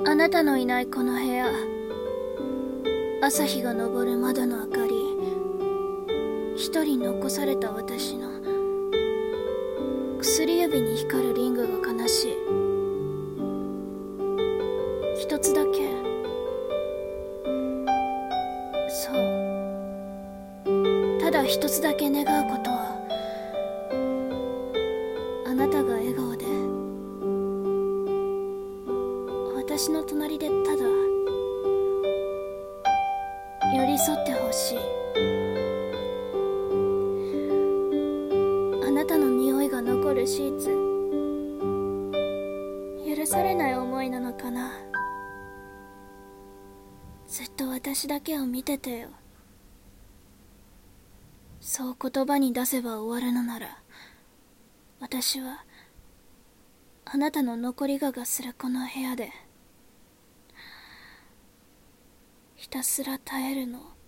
あなたのいないこの部屋、朝日が昇る窓の明かり、一人残された私の薬指に光るリングが悲しい。一つだけ、そう、ただ一つだけ願うことは、あなたが笑顔で私の隣でただ寄り添ってほしい。あなたの匂いが残るシーツ、許されない思いなのかな。ずっと私だけを見ててよ。そう言葉に出せば終わるのなら、私はあなたの残り香がするこの部屋でひたすら耐えるの。